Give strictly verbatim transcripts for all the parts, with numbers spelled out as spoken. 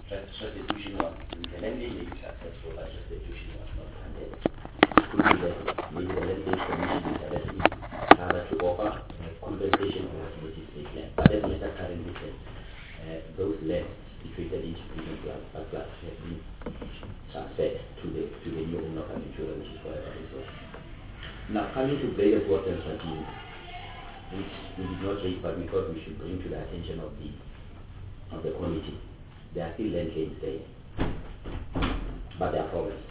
restitution was, the lending may be successful, but restitution was not granted. It could be that maybe the lending commission is already harder to offer uh, compensation for utility state land. But as Mister currently said, uh, those lands situated in Chipping Plus have been transferred to the to the new owner of Aventura, which is forever resource. Now coming to Greater Water and Swatini, which we did not raise, but we thought we should bring to the attention of the of the committee. There are still land claims there, but there are problems.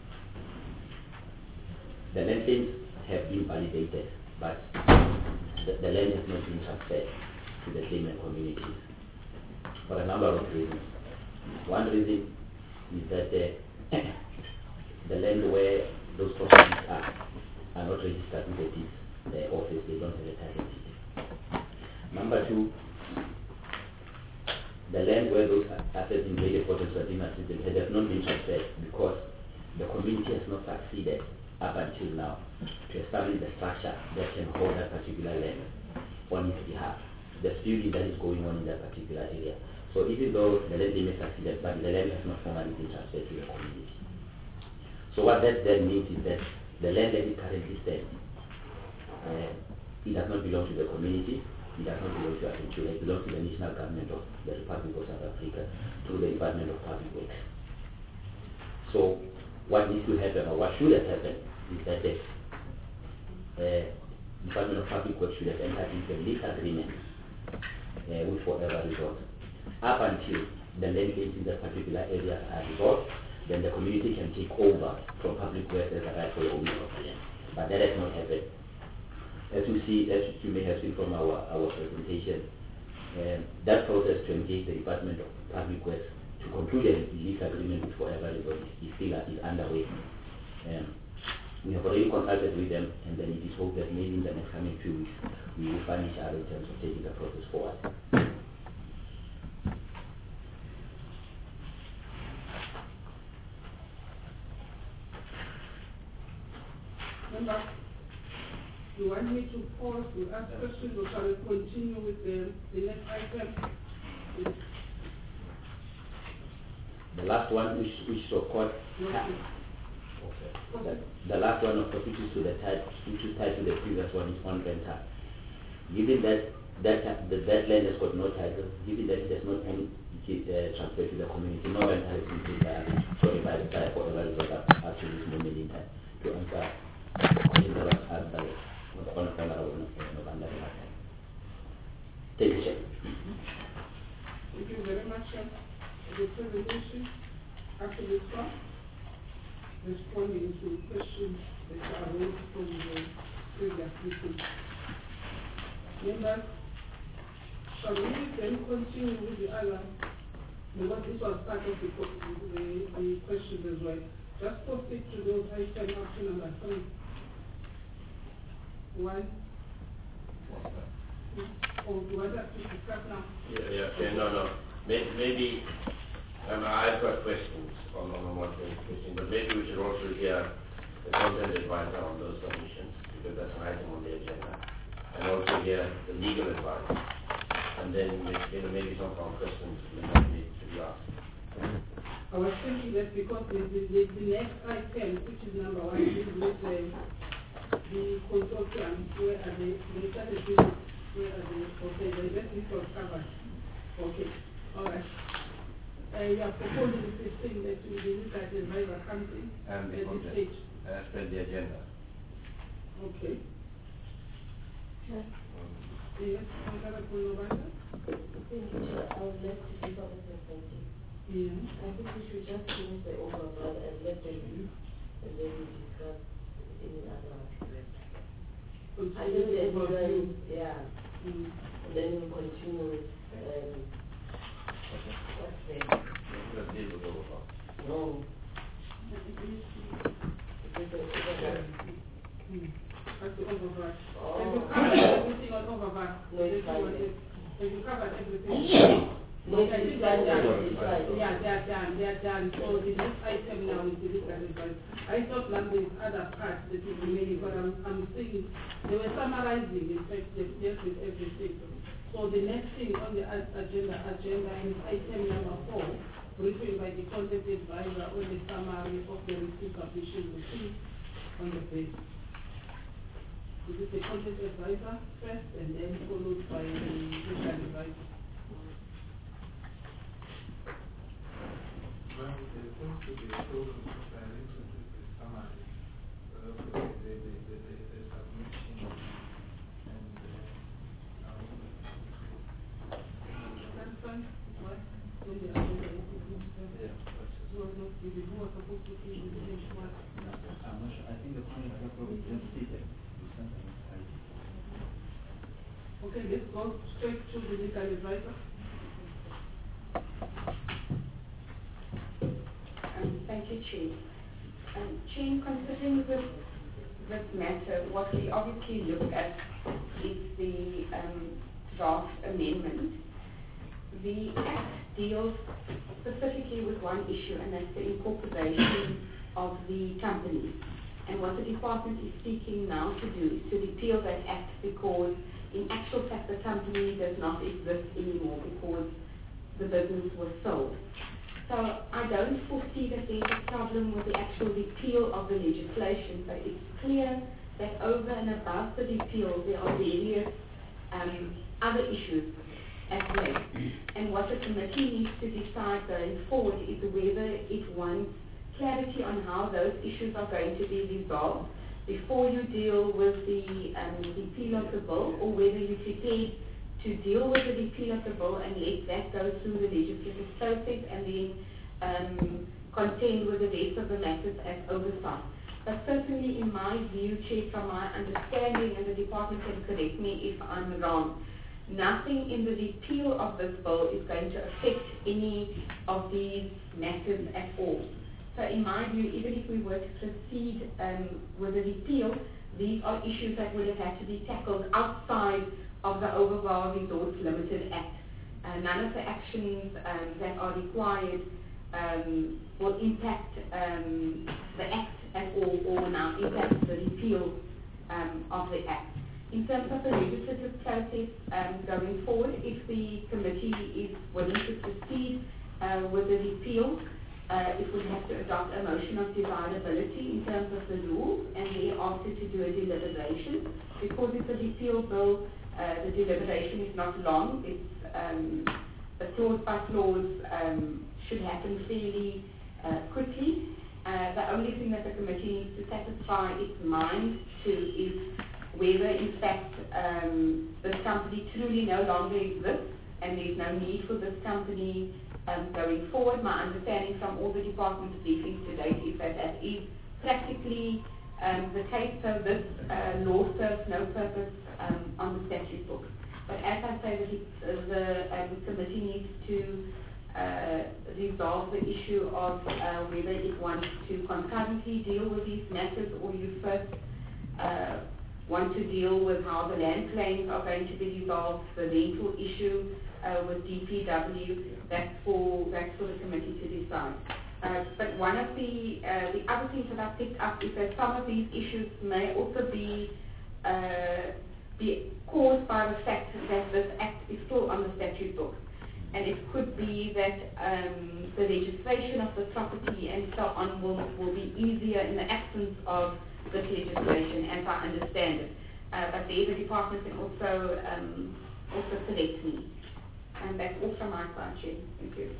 The land claims have been validated, but the, the land has not been transferred to the claimant communities for a number of reasons. One reason is that uh, the land where those properties are are not registered with the deeds uh, office. They don't have a title deed. Number two, the land where those assets in Greater Port and Swatini system have not been transferred because the community has not succeeded up until now to establish the structure that can hold that particular land on its behalf. The building that is going on in that particular area. So even though the land may succeeded, but the land has not formally been transferred to the community. So what that then means is that the land that is currently stands, uh, it does not belong to the community. It does not belong to Aventura. It belongs to the national government of the Republic of South Africa through the Department of Public Works. So what needs to happen, or what should have happened, is that the uh, Department of Public Works should have entered into a lease agreement uh, with Forever Resort. Up until the land claims in that particular area are resolved, then the community can take over from Public Works as a rightful owner of the land. But that has not happened. As you see, as you may have seen from our, our presentation, um, that process to engage the Department of Public Works to conclude a lease agreement with Forever Resort is still is underway. Um, we have already consulted with them, and then it is hoped that maybe in the next coming few weeks we will find each other in terms of taking the process forward. Member, you want me to pause to ask questions, or shall we continue with the, the next item? The last one, which, which is of course, Okay. the, the last one of course, which is to the type, which is tied to the previous one, is on rental. Given that that that, that land has got no title, given that it has not been uh, transferred to the community, no rental has been paid by sorry by the by Forever Resort up, up to this moment in time to answer questions that was asked by the Honorable November. Take a check. Thank you very much sir, for the presentation. After this one, responding to questions that are raised from the previous meeting. Members, shall we then continue with the other? Because this was part of the, the, the questions as well. Just proceed to those items up to number three. One. Or do I have to discuss now? Yeah, yeah, yeah, no, no. Maybe, maybe um, I've got questions on, on one question, but maybe we should also hear the content advisor on those submissions, because that's an item on the agenda, and also hear the legal advice, and then maybe, maybe some of our questions may not need to be asked. I was thinking that because the, the, the, the next item, which is number one, is with the, the consortium, where are they, they started doing, where are they, okay, the rest is was covered. Okay, all right. Uh, you are proposing this thing that we look at the advisor comes in And the at this content, stage. as per the agenda. Okay. Sure. Um, Yes, Honorable November? Thank you, Chair. I would like to give up a perspective. Yeah. I think we should just finish the overall and let them do, and then we discuss any other aspects. I think the overview, yeah. Mm. And then we'll continue with, um, what's the, let's deal with overall. no, because the overall. Mm. That's the override. Oh. Have you covered everything on override? No, it's fine. Have you covered everything? No, Okay, it's these are fine, done. it's fine. Yeah, they are done. They are done. So the next item now is the legal advice. I thought like there's other parts that will remain, but I'm, I'm saying they were summarizing, in fact, they dealt with everything. So the next thing on the a- agenda, agenda is item number four, briefing by the content advisor on the summary of the receipt submission received on the page. This is the content advisor first and then followed by the legal advisor. Well, there seems to be a problem comparing to the summary, uh, the, the, the, the, the, the submission and uh, um, That's fine. Why? When the agenda is approved, yeah, it was not given. Who was supposed to give the benchmark? I'm not sure. I think the point I probably just stated. Okay, let's go straight to the legal advisor. Um, thank you, Chair. Um, Chair, considering this, this matter, what we obviously look at is the um, draft amendment. The Act deals specifically with one issue, and that's the incorporation of the company. And what the department is seeking now to do is to repeal that Act, because in actual fact the company does not exist anymore because the business was sold. So I don't foresee that there's a problem with the actual repeal of the legislation, but it's clear that over and above the repeal there are various um, other issues at play. And what the committee needs to decide going forward is whether it wants clarity on how those issues are going to be resolved before you deal with the um, repeal of the bill, or whether you're prepared to deal with the repeal of the bill and let that go through the legislative process and then um, contend with the rest of the matters as oversight. But certainly in my view, Chair, from my understanding, and the department can correct me if I'm wrong, nothing in the repeal of this bill is going to affect any of these matters at all. So in my view, even if we were to proceed um, with the repeal, these are issues that would have had to be tackled outside of the Overvaal Resorts Limited Act. Uh, none of the actions um, that are required um, will impact um, the Act at all, or now impact the repeal um, of the Act. In terms of the legislative process um, going forward, if the committee is willing to proceed uh, with the repeal, Uh, it would have to adopt a motion of desirability in terms of the rules, and thereafter to do a deliberation. Because it's a repeal bill, uh, the deliberation is not long. It's um, a clause by clause um, should happen fairly uh, quickly. Uh, the only thing that the committee needs to satisfy its mind to is whether, in fact, um, this company truly no longer exists and there's no need for this company Um, going forward. My understanding from all the department briefings to date is that that is practically um, the case, so this uh, law serves no purpose um, on the statute book. But as I say, the, the um, committee needs to uh, resolve the issue of uh, whether it wants to concurrently deal with these matters, or you first uh, want to deal with how the land claims are going to be resolved, the rental issue uh, with D P W. That's for that's for the committee to decide. Uh, but one of the uh, the other things that I picked up is that some of these issues may also be uh, be caused by the fact that this act is still on the statute book, and it could be that um, the registration of the property and so on will will be easier in the absence of this legislation, as I understand it. Uh, but there, the department can also um, also correct me. And that's all from my side, Chair. Thank you.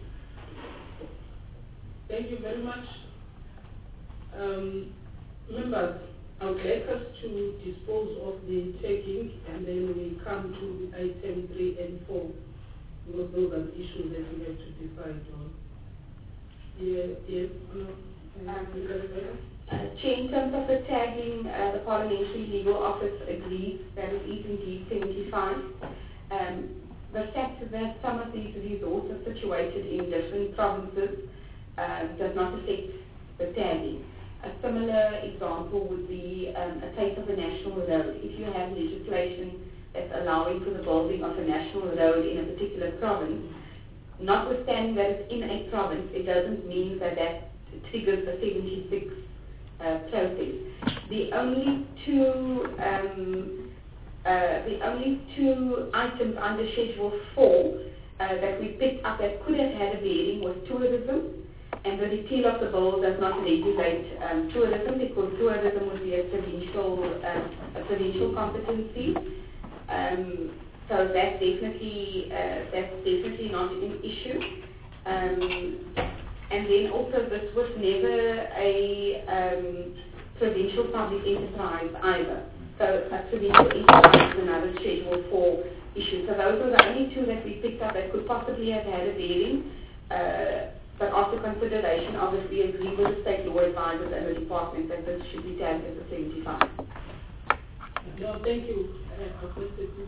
Thank you very much. Um, members, I would like us to dispose of the taking, and then we come to item three and four, because those are the issues that we have to decide on. Yeah, yes, no. Um, uh, Chair, in terms of the tagging, uh, the Parliamentary Legal Office agrees that it is indeed seventy-five. Um, The fact that some of these resorts are situated in different provinces uh, does not affect the tagging. A similar example would be um, a case of a national road. If you have legislation that's allowing for the building of a national road in a particular province, notwithstanding that it's in a province, it doesn't mean that that triggers the seventy-six uh, process. The only two um, Uh, the only two items under Schedule four uh, uh, that we picked up that could have had a bearing was tourism, and the repeal of the bill does not regulate um, tourism because tourism would be a provincial, uh, a provincial competency. Um, so that's definitely, uh, that's definitely not an issue. Um, and then also this was never a um, provincial public enterprise either. So a provincial enterprise is another Schedule four issue. So those were the only two that we picked up that could possibly have had a bearing. Uh, but after consideration, obviously agree with the state law advisors and the department that this should be tagged as a seventy-five. No, thank you. Uh,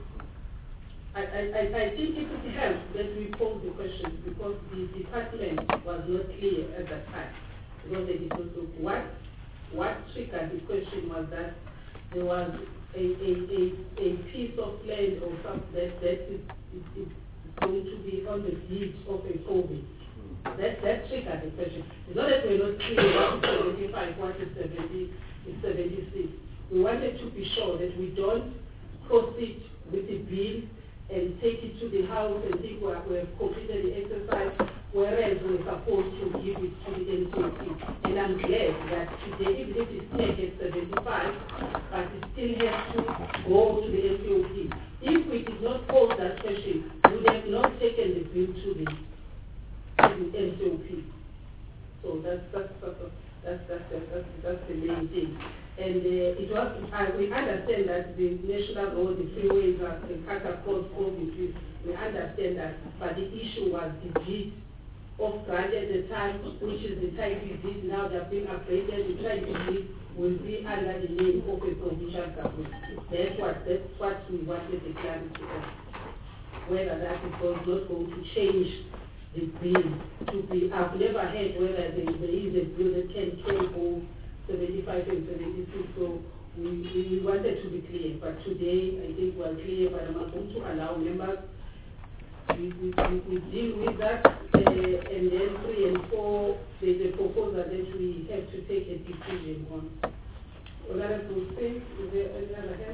I, I, I, I think it would help that we pose the questions because the department was not clear at that time. Because they did not look what what triggered the question was that there was a, a, a, a piece of land or something that, that is, is, is going to be on the beach of a COVID. That, that triggered the question. It's not that we're not clear what is seventy-five, what is seventy, is seventy-six. We wanted to be sure that we don't proceed with the bill and take it to the house and think we have completed the exercise, whereas we're supposed to give it to the N C O P. And I'm glad that today, even if it's taken at seventy-five, but it still has to go to the N C O P. If we did not pose that question, we would have not taken the bill to the, to the N C O P. So that's, that's, that's, that's, that's, that's, that's the main thing. And uh, it was, uh, we understand that the national road, the freeways are cut across all the streets. We understand that, but the issue was the deed of grant at the time, which is the type we did. Now they have been upgraded. The type we did will be under the name of a provincial government. That's what, that's what we wanted the clarity on. Whether that is not going to change the bill to be, I've never heard whether there, there is a bill that can go seventy-five and seventy-six, so we, we, we wanted to be clear, but today I think we're clear, but I'm not going to allow members, we, we, we, we deal with that, uh, and then three and four, there's a proposal that we have to take a decision on. Honorable Singh, is there any other hand?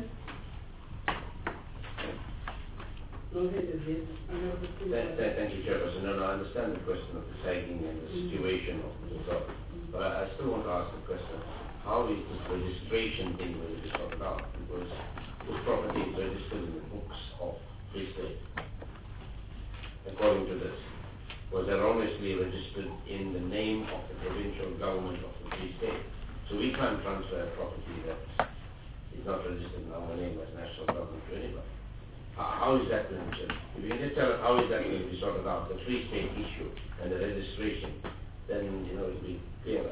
No hand is there. Honorable Singh. Thank, thank, thank you, Chairperson. No, no, I understand the question of the sagging and the situation of the result. But I, I still want to ask the question, how is this registration thing going to be sorted out? Because this property is registered in the books of Free State. According to this, was erroneously registered in the name of the provincial government of the Free State. So we can't transfer a property that is not registered in our name as national government to anybody. How, how is that going to be? If you can just tell us how is that going to be sorted out, the Free State issue and the registration, then, you know, it'll be clearer.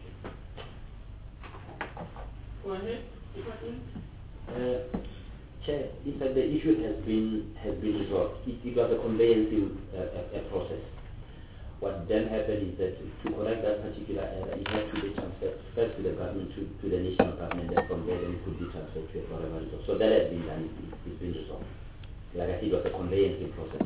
Go ahead. Uh, Chair, in fact, the issue has been has been resolved. It, it was a conveyancing uh, a, a process. What then happened is that to correct that particular error, it had to be transferred first to the government, to, to the national government, and from there then it could be transferred to whatever it was. So that has been done. It, it's been resolved. Like I said, it was a conveyancing process.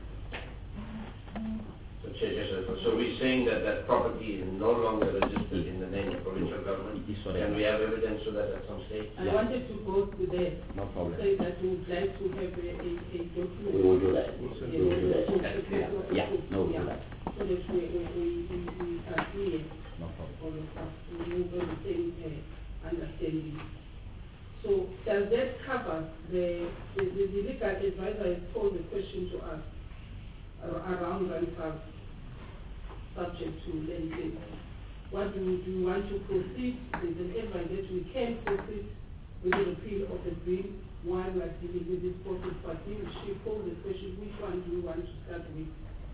So, so we're saying that that property is no longer registered in the name of provincial government. Can we have evidence of that at some stage? I yeah. wanted to go to there. No problem. Say that we would like to have a, a, a document. We will do that. We yeah, will do that. Yeah, yeah. no, we'll do that. So that we, we, we, we are clear. No problem. All of us. We move on the same uh, understanding. So does that cover the, the, the, the legal advisor has posed a question to us around rental subject to lending? What do we do? We want to proceed? There's an advice that we can proceed with the repeal of the bill. One was dealing with this process, but he she posed the question, which one do we want to start with?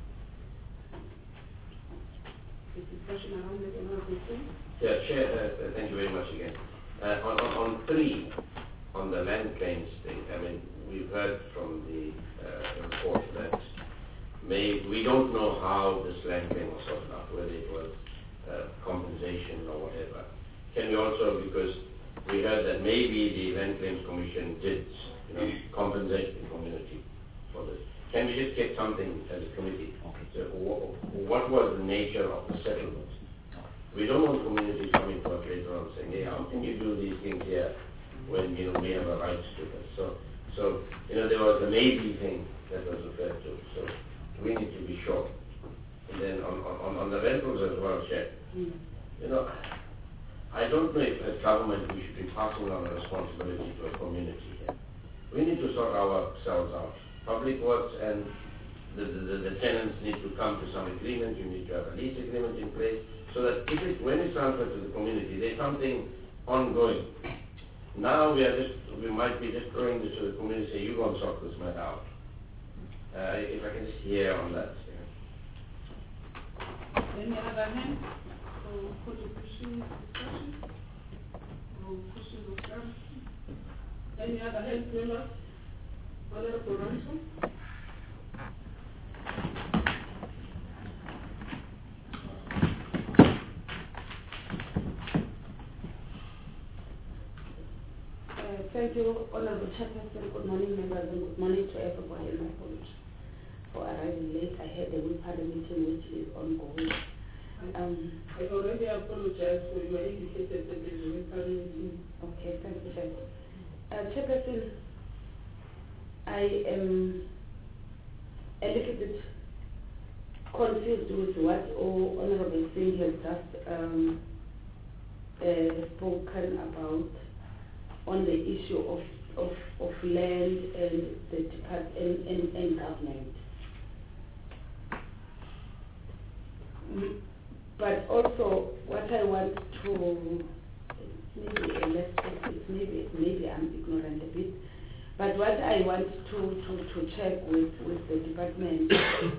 The discussion around that, another question? Yeah, Chair, uh, thank you very much again. Uh, on, on, on three, on the land claims thing, I mean, we've heard from the uh, report that may, we don't know how this land claim was sorted out, whether it was uh, compensation or whatever. Can we also, because we heard that maybe the Land Claims Commission did, you know, compensate the community for this. Can we just get something as a committee? Okay. So wh what was the nature of the settlement? We don't want communities coming to us later on saying, hey, how can you do these things here when, you know, we have a right to this? So, so you know, there was a maybe thing that was referred to. So we need to be sure. And then on, on, on the rentals as well, Chair. Mm. You know, I don't know if as government we should be passing on a responsibility to a community here. We need to sort ourselves out. Public works and the, the, the tenants need to come to some agreement. You need to have a lease agreement in place so that if it, when it's transferred to the community, there's something ongoing. Now we are just, we might be just throwing this to the community and say, you go and sort this matter out. Uh, if I can just hear on that. Yeah. Any other hand? Or could you pursue discussion? Or pursue the clarity? Any other hand, members? Honorable Ransom? Thank you, Honorable Chairperson. Good morning, members, and good morning to everybody. And my apologies for arriving late. I had a whip meeting which is ongoing. Um, I already apologize for your indicated that there is a whip meeting. Okay, thank you, Chair. Uh, Chairperson, I am a little bit confused with what oh, Honorable Singh has just um, uh, spoken about on the issue of, of, of land and the department and, and, and government. Mm, but also what I want to, maybe a less, it's maybe, maybe I'm ignorant a bit, but what I want to, to, to check with, with the department,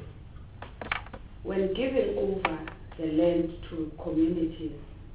when giving over the land to communities,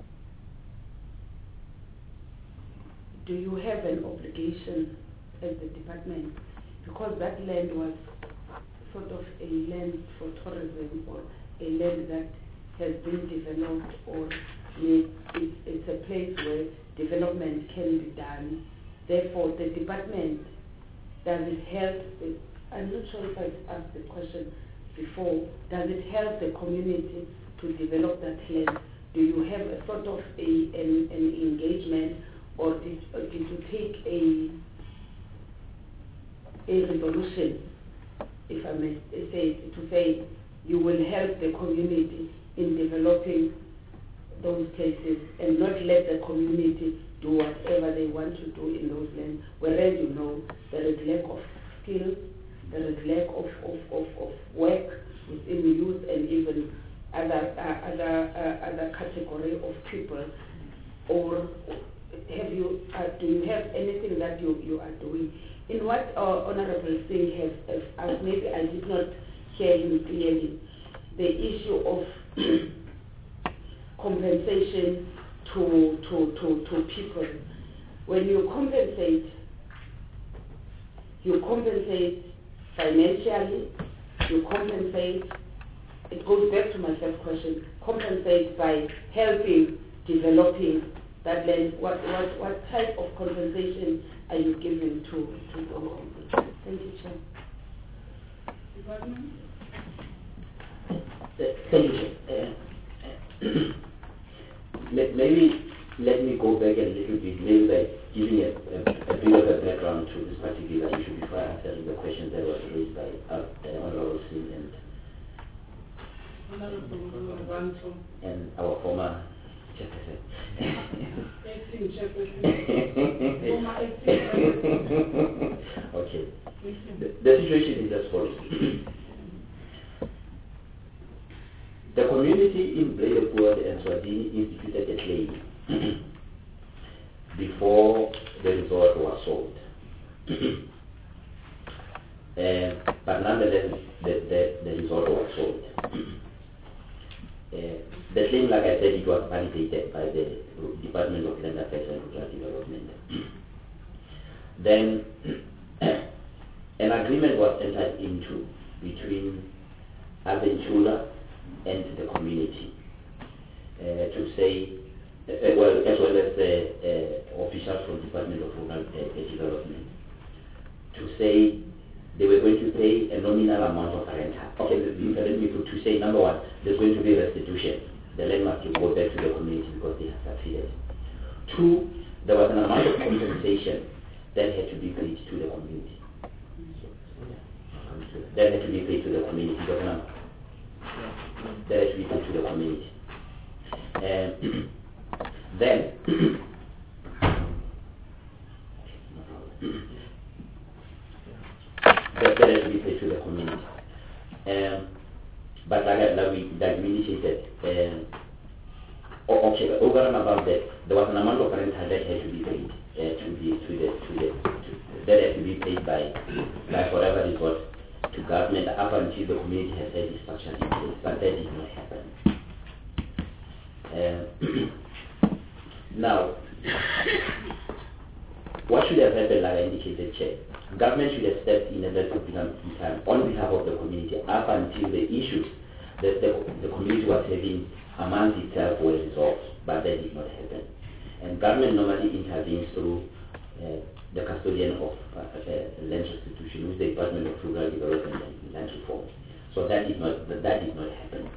do you have an obligation as the department? Because that land was sort of a land for tourism or a land that has been developed, or it, it's a place where development can be done. Therefore, the department, does it help, the, I'm not sure if I've asked the question before, does it help the community to develop that land? Do you have a sort of a, an, an engagement, or did, or did you take a, a resolution, if I may say, to say you will help the community in developing those places and not let the community do whatever they want to do in those lands, whereas you know there is lack of skills, there is lack of, of, of, of work within the youth and even other, uh, other, uh, other category of people, or have you, uh, do you have anything that you, you are doing? In what uh, Honorable Singh has, has asked, maybe I did not hear him clearly, the issue of compensation to, to, to, to people. When you compensate, you compensate financially, you compensate, it goes back to my first question, compensate by helping developing that land. What, what, what type of compensation are you giving to, to those people? Thank you, Chair. Department? Thank you, Chair. Uh, maybe let me go back a little bit, maybe by giving a, a, a bit of a background to this particular issue before answering the questions that were raised by uh, Honorable Singh and, and our former chairperson. Acting chairperson. Former acting chairperson. Okay. The, the situation is as follows. The community in Bredevoort and Swazini instituted a claim before the resort was sold. uh, but nonetheless, the, the, the resort was sold. Uh, the claim, like I said, it was validated by the Department of Land Affairs and Rural Development. Then an agreement was entered into between Aventula and the community uh, to say, uh, well, as well as the uh, officials from Department of Rural uh, Development, to say they were going to pay a nominal amount of rent. Okay, let me put to say, number one, there's going to be restitution. The land must go back to the community because they have succeeded. Two, there was an amount of compensation that had to be paid to the community. comes to that. That has to be paid to the community, doesn't it? That has to be paid to the community. Um, then, that, that has to be paid to the community. Um, but like, like, we, like we initiated, um, oh, okay, over and above that, there was an amount of rental that had to be paid uh, to the to the to the to, that had to be paid by by whatever resort to government up until the community has had this structure in place, but that did not happen. Uh, now, what should have happened, like I indicated, Chair? Government should have stepped in at that particular time on behalf of the community up until the issues that the, the community was having amongst itself were resolved, but that did not happen. And government normally intervenes through uh, the custodian of uh, uh, land restitution, with the Department of Rural Development and Land Reform. So that did not that, that did not happen.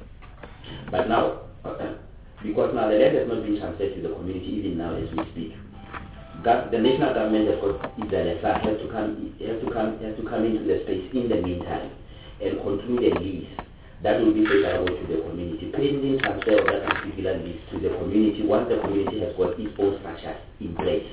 But now, uh, because now the land has not been transferred to the community, even now as we speak, the national government has got Israel has to come has to come has to come into the space in the meantime and conclude a lease that will be favorable to the community, pending transfer of that particular lease to the community once the community has got its own structures in place.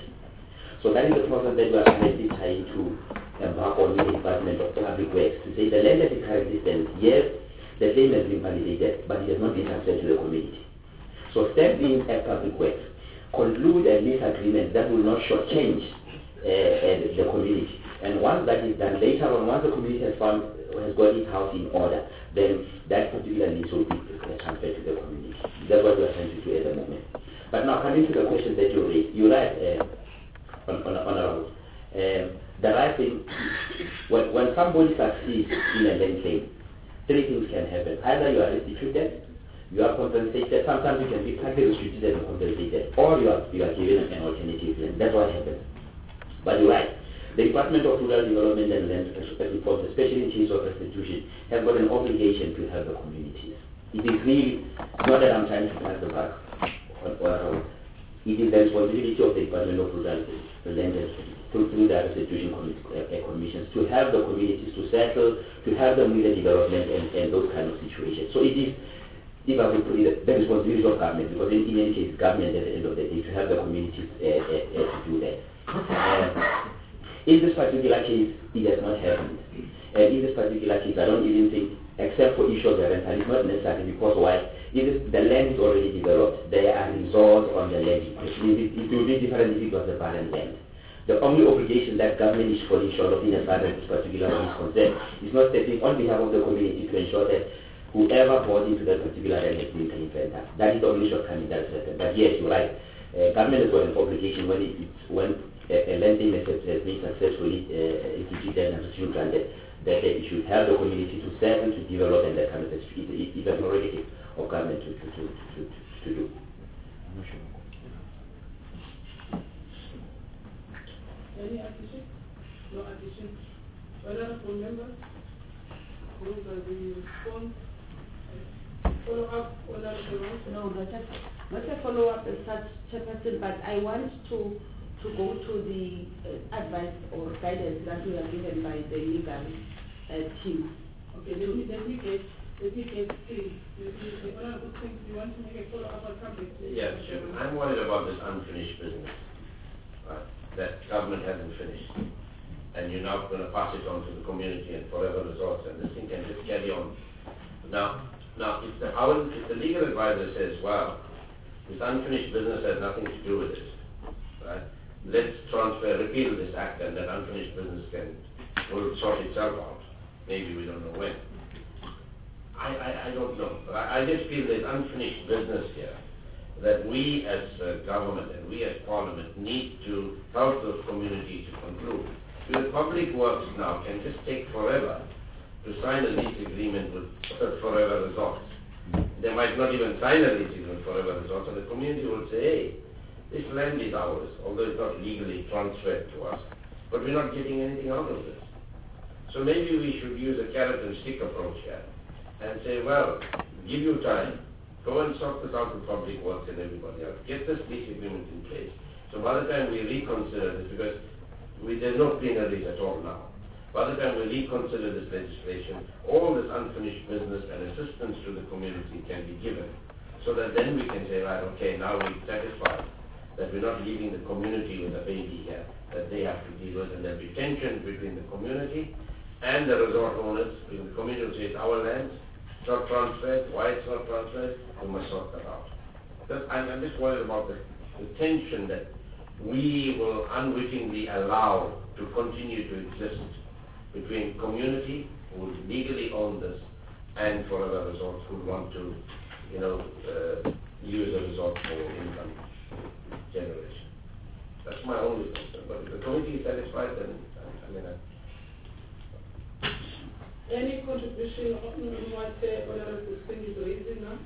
So that is the process that we are currently trying to embark on with the Department of Public Works to say the land that is currently existent, yes, the claim has been validated, but it has not been transferred to the community. So step in at Public Works, conclude a lease agreement that will not shortchange uh, uh, the community. And once that is done, later on, once the community has found has got its house in order, then that particular lease will be transferred to the community. That's what we are trying to do at the moment. But now coming to the question that you raised, you're right, uh, on, on, on our, um, the right thing, when, when somebody succeeds in a land claim, three things can happen. Either you are restituted, you are compensated, sometimes you can be partly restricted and compensated, or you are, you are given an alternative land. That's what happens. But you're right. The Department of Rural Development and Land Reform, especially in case of restitution, have got an obligation to help the communities. It is really not that I'm trying to pass the buck or around. It is the responsibility of the Department of Rural Land through, through the restitution commissions to help the communities to settle, to help them with the development and, and those kind of situations. So it is, if I would put it, the responsibility of government, because in, in any case, government at the end of the day to help the communities uh, uh, uh, to do that. Uh, In this particular case, it has not happened. And in this particular case, I don't even think, except for issues of rental, it's not necessary because why? It is, the land is already developed. There are resorts on the land. It, it will be different if it was the barren land. The only obligation that government is falling short of in as far as this particular one is concerned is not stepping on behalf of the community to ensure that whoever bought into that particular land has been paying rent. That is the only shortcoming that has happened. But yes, you're right. Uh, government has got an obligation when it, when a lending method has been successfully uh, instituted and restitution granted, that they should help the community to settle, to develop, and that kind of thing. It is an prerogative of government to, to, to, to, to do. I'm not sure. Any addition? No addition. Other phone members? Those are the response. Follow up on that information? No, not a, not a follow up as such, Chairperson, but I want to to go to the uh, advice or guidance that we are given by the legal uh, team. Okay, let me, let me get, let me get, please, let me, the honorable things, you want to make a follow-up on something? Yes, Chairman, I'm worried about this unfinished business, right, that government hasn't finished. And you're now going to pass it on to the community and forever resorts, and this thing can just carry on. Now, now if the, our, if the legal advisor says, well, this unfinished business has nothing to do with it, right? Let's transfer, repeal this act, and that unfinished business can will sort itself out. Maybe we don't know when. I, I, I don't know. But I, I just feel there's unfinished business here that we as uh, government and we as parliament need to help those communities to conclude. Because public works now can just take forever to sign a lease agreement with forever resorts. They might not even sign a lease agreement with forever resorts, and the community will say, hey, this land is ours, although it's not legally transferred to us, but we're not getting anything out of this. So maybe we should use a carrot and stick approach here and say, well, give you time, go and sort this out with public works and everybody else, get this lease agreement in place. So by the time we reconsider this, because we, there's no plenaries at all now, By the time we reconsider this legislation, all this unfinished business and assistance to the community can be given, so that then we can say, right, okay, now we're satisfied that we're not leaving the community with a baby here that they have to deal with, and there'll be tension between the community and the resort owners, because the community will say it's our land, it's not transferred, why it's not transferred, we must sort that out. Because I'm, I'm just worried about the, the tension that we will unwittingly allow to continue to exist between community who legally own this and forever resorts who want to, you know, uh, use a resort for income generation. That's my only concern. But if the committee is satisfied, then I mean. I Any contribution on what uh, Honorable Singh is raising now?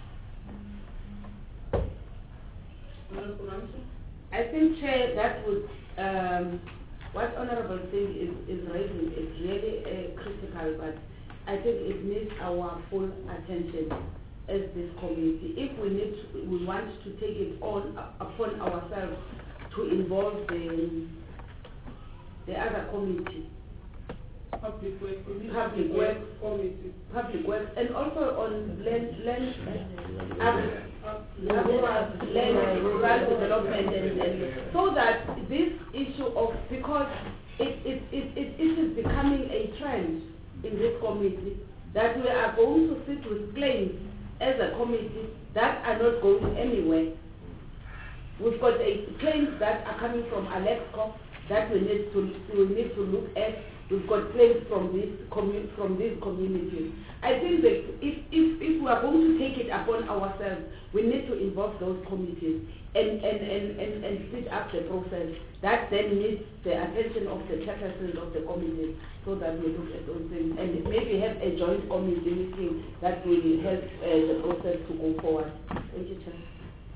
Honorable Answer? I think, Chair, that would, um, what Honorable Singh is, is raising is really uh, critical, but I think it needs our full attention as this committee. If we need to, we want to take it on uh, upon ourselves to involve the, the other committee, Public Works Committee. Public Works Committee. Public Works, and also on land, land, uh, uh, land rural development, and, and so that this issue of, because it, it, it, it, it is becoming a trend in this committee that we are going to sit with claims as a committee that are not going anywhere. We've got a, claims that are coming from Alexco that we need to we need to look at. We've got claims from this commu- from this community. I think that if, if, if we are going to take it upon ourselves, we need to involve those committees and, and, and, and, and speed up the process. That then needs the attention of the chairpersons of the committee, so that we look at those things and maybe have a joint committee meeting that will help uh, the process to go forward. Thank you, Chair.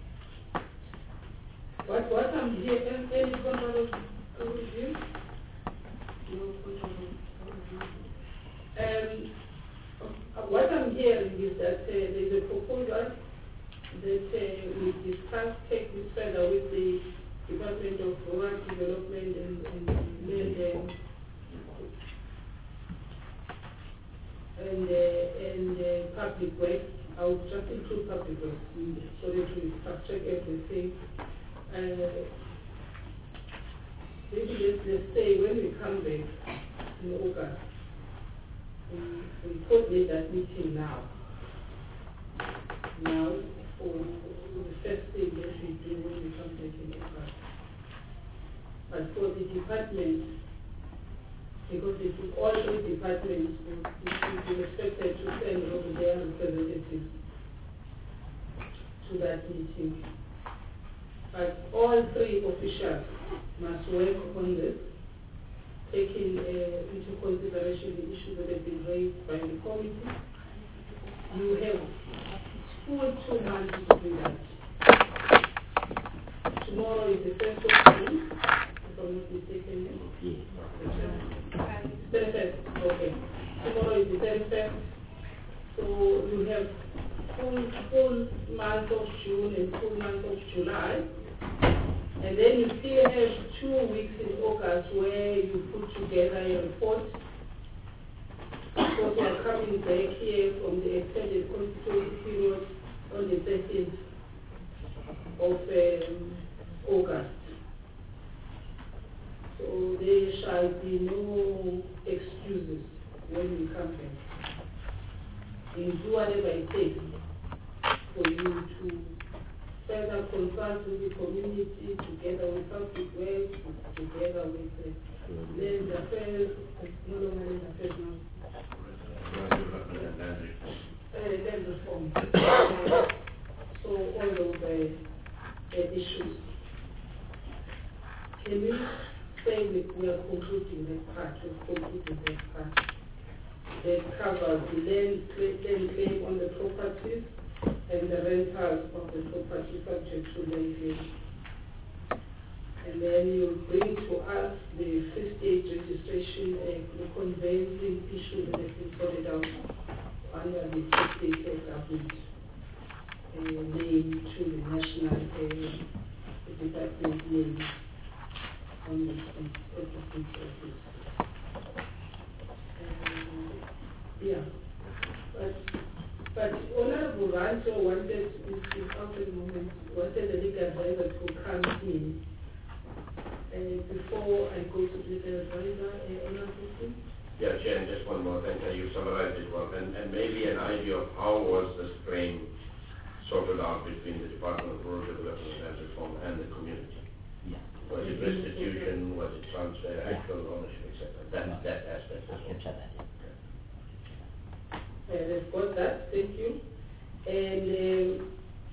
What, what I'm here, any control of review? Um, what I'm hearing is that uh, there's a proposal that uh, we discuss, take this further with the Department of Rural Development and, and Land and, uh, and uh, Public Works. I would just include Public Works so that we fast-track everything. Uh, maybe let's, let's say when we come back in August, we, we coordinate that meeting now. Now, for the first thing that we do when we come back in August. But for the department, because it is all those departments will be expected to send over their representatives to that meeting. But all three officials must work on this, taking uh, into consideration the issues that have been raised by the committee. You have full two months to do that. Tomorrow is the first of June, if I'm not mistaken. thirty-first, okay. Tomorrow is the thirty-first. So you have full, full month of June and full month of July. And then you still have two weeks in August where you put together a report. Because we are coming back here from the extended constituency period on the thirteenth of um, August. So there shall be no excuses when we come back. You do whatever it takes for you to further consult with the community, together with Public Works, together with the Land Affairs, no longer Land Affairs now. Uh, Land Reform. uh, so all those uh, uh, issues. Can we say we, we are concluding that part, we've concluded that part that covers the land, land claim on the properties and the rentals of the property subject to land claim. And then you bring to us the fifty-eight registration and the conveyancing issue that has been sorted out under the fifty-eight government uh, name to the national uh, department name on the office. Yeah. But, but Honorable Rancho wanted, is out at the moment, wanted the legal advisor to come in. Uh, before I go to the legal advisor, uh, Honorable King? Yeah, Chair, and just one more thing. Uh, you summarized it well. And, and maybe an idea of how was this claim sorted out between the Department of Rural Development and Land Reform and the community? Yeah. Was it restitution? Was it transfer, actual ownership, et cetera? That, No. that aspect as I'll well. capture that. Uh, they've got that, thank you. And um,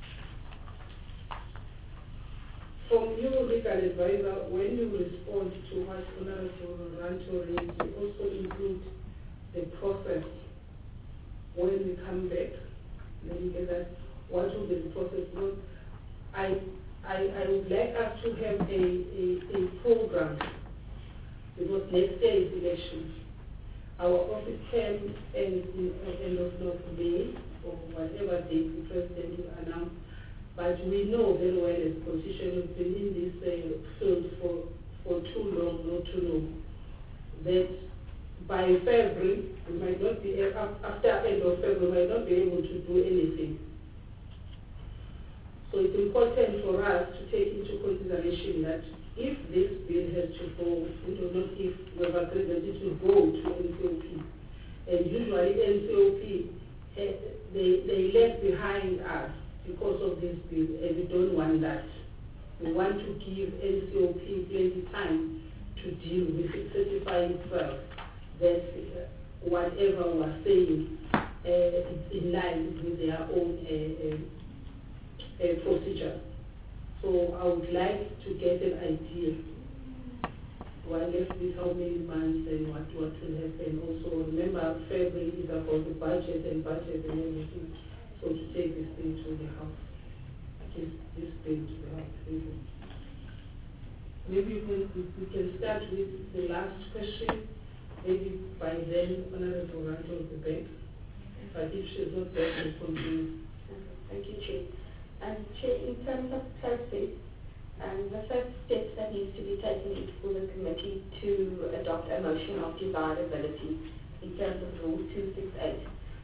from you, legal advisor, when you respond to what Honorable Rancho raised, you also include the process when we come back. Let me get that. What will be the process? Because I, I, I would like us to have a, a, a program, because next day is election. Our office term ends in uh, end of May, or whatever date the president will announce. But we know very well as politicians, we've been in this uh, field for, for too long, not too long, that by February, we might not be, after end of February, we might not be able to do anything. So it's important for us to take into consideration that if this bill has to go, we don't know if we have agreed that it will go to N C O P. And usually N C O P, uh, they, they left behind us because of this bill, and we don't want that. We want to give N C O P plenty time to deal with it, certify itself that uh, whatever we're saying uh, is in line with their own uh, uh, uh, procedure. So I would like to get an idea. Well, let's see how many months and what, what will happen. Also, remember, February is about the budget and budget and everything. So to take this thing to the house, this, this thing to the house. Maybe we can, we can start with the last question. Maybe by then, Honorable Rancho will be back. But if she's not back, we'll continue. Thank you, Chair. And Chair, in terms of process, um, the first step that needs to be taken is for the committee to adopt a motion of desirability in terms of Rule two sixty-eight.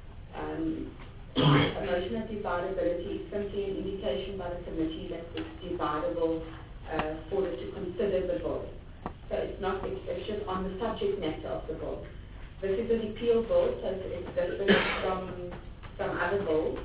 Um, a motion of desirability is simply an indication by the committee that it's desirable uh, for it to consider the bill. So it's not, it's just on the subject matter of the bill. This is an appeal bill, so it's different from some other bills.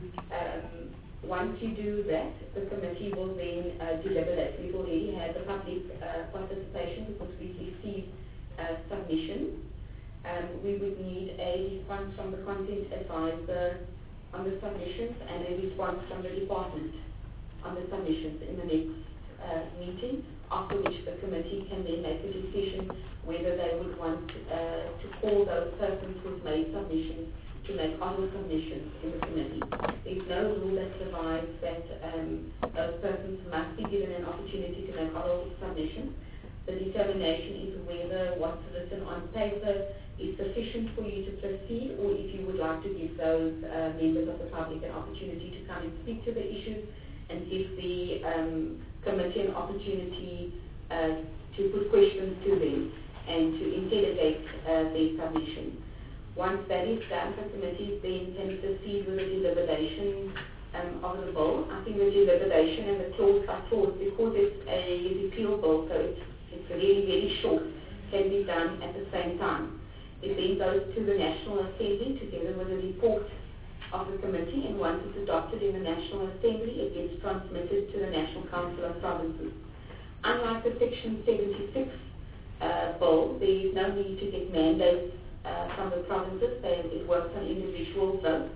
Um, Once you do that, the committee will then uh, deliberate. We've already had the public uh, participation because we've received uh, submissions. Um, we would need a response from the content advisor on the submissions and a response from the department on the submissions in the next uh, meeting, after which the committee can then make a decision whether they would want uh, to call those persons who've made submissions to make oral submissions in the committee. There's no rule that provides that um, those persons must be given an opportunity to make oral submissions. The determination is whether what's written on paper is sufficient for you to proceed, or if you would like to give those uh, members of the public an opportunity to come and speak to the issues and give the um, committee an opportunity uh, to put questions to them and to interrogate uh, their submissions. Once that is done, the committee then can proceed with the deliberation um, of the bill. I think the deliberation and the clause by clause, because it's a repeal bill, so it's, it's really very short, can be done at the same time. It then goes to the National Assembly together with a report of the committee, and once it's adopted in the National Assembly, it gets transmitted to the National Council of Provinces. Unlike the Section seventy-six uh, bill, there is no need to get mandates Uh, from the provinces. They, it works on individual votes.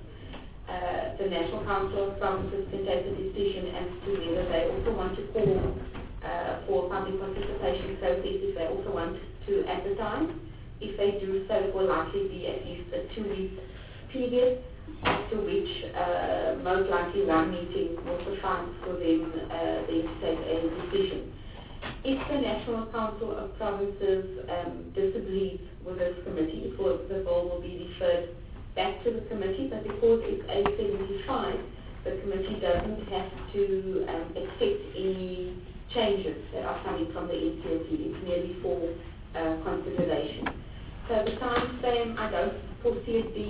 Uh, the National Council of Provinces can take a decision as to whether they also want to call uh, for public participation process, if they also want to advertise. If they do so, it will likely be at least a two-week period, after which uh, most likely one meeting will suffice for them uh, then to take a decision. If the National Council of Provinces um, disagrees with this committee, for the bill will be referred back to the committee, but because it's A seventy-five, the committee doesn't have to um, accept any changes that are coming from the N C O P. It's merely for uh, consideration. So the time frame, I don't foresee it being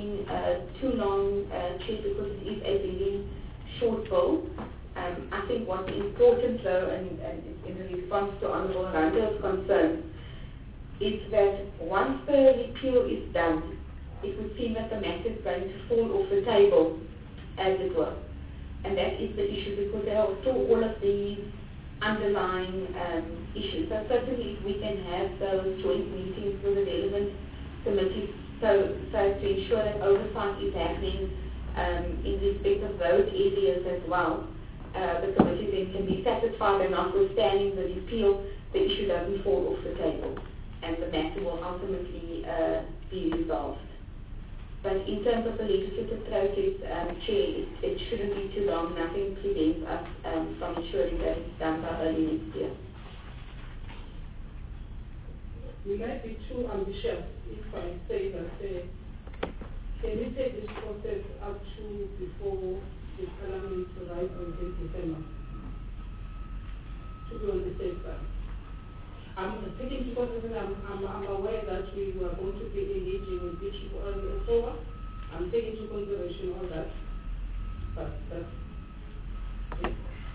time, uh, Chair, because it is a very short bill. Um, I think what's important, though, and, and in response to Honourable Randall's concern, is that once the repeal is done, it would seem that the matter is going to fall off the table, as it were. And that is the issue, because there are still all of these underlying um, issues. So certainly if we can have those joint meetings with the relevant committees, so, so to ensure that oversight is happening um, in respect of those areas as well, uh, the committee then can be satisfied, and notwithstanding the repeal, the issue doesn't fall off the table, and the matter will ultimately uh, be resolved. But in terms of the legislative process, um, Chair, it, it shouldn't be too long. Nothing prevents us um, from ensuring that it's done by early next year. We might be too ambitious if I say that uh, can we take this process up to before the Parliament arrives on eighth December to be on the safe side? I'm taking into consideration, I'm, I'm, I'm aware that we were going to be engaging with Bishop early October. I'm taking into consideration all that. But that's it.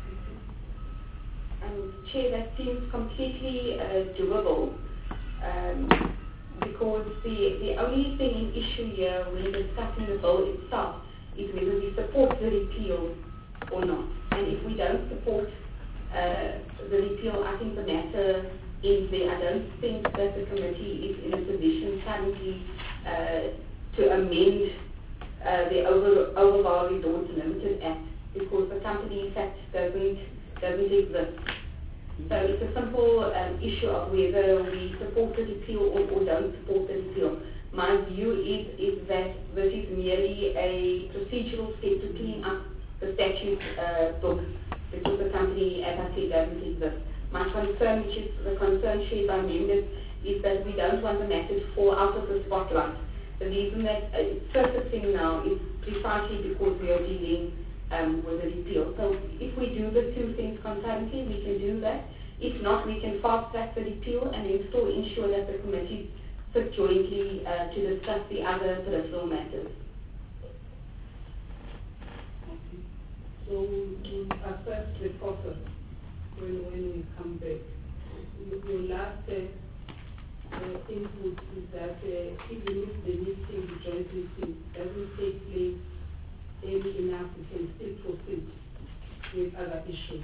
Um, Chair, that seems completely uh, doable, um, because the, the only thing in issue here when discussing the bill itself is whether we support the repeal or not. And if we don't support uh, the repeal, I think the matter is there. I don't think that the committee is in a position currently uh, to amend uh, the over, Overval Resorts Limited Act, because the company in fact doesn't, doesn't exist. So it's a simple um, issue of whether we support the repeal or, or don't support the repeal. My view is, is that this is merely a procedural step to clean up the statute uh, books, because the company, as I said, doesn't exist. My concern, which is the concern shared by members, is that we don't want the matter to fall out of the spotlight. The reason that it's surfacing now is precisely because we are dealing um, with a repeal. So if we do the two things concurrently, we can do that. If not, we can fast track the repeal and then still ensure that the committees sit jointly uh, to discuss the other peripheral matters. So we'll assess the process when, when we come back. Your last uh, uh, input is that uh, even if the meeting, the joint meeting, doesn't take place early enough, we can still proceed with other issues.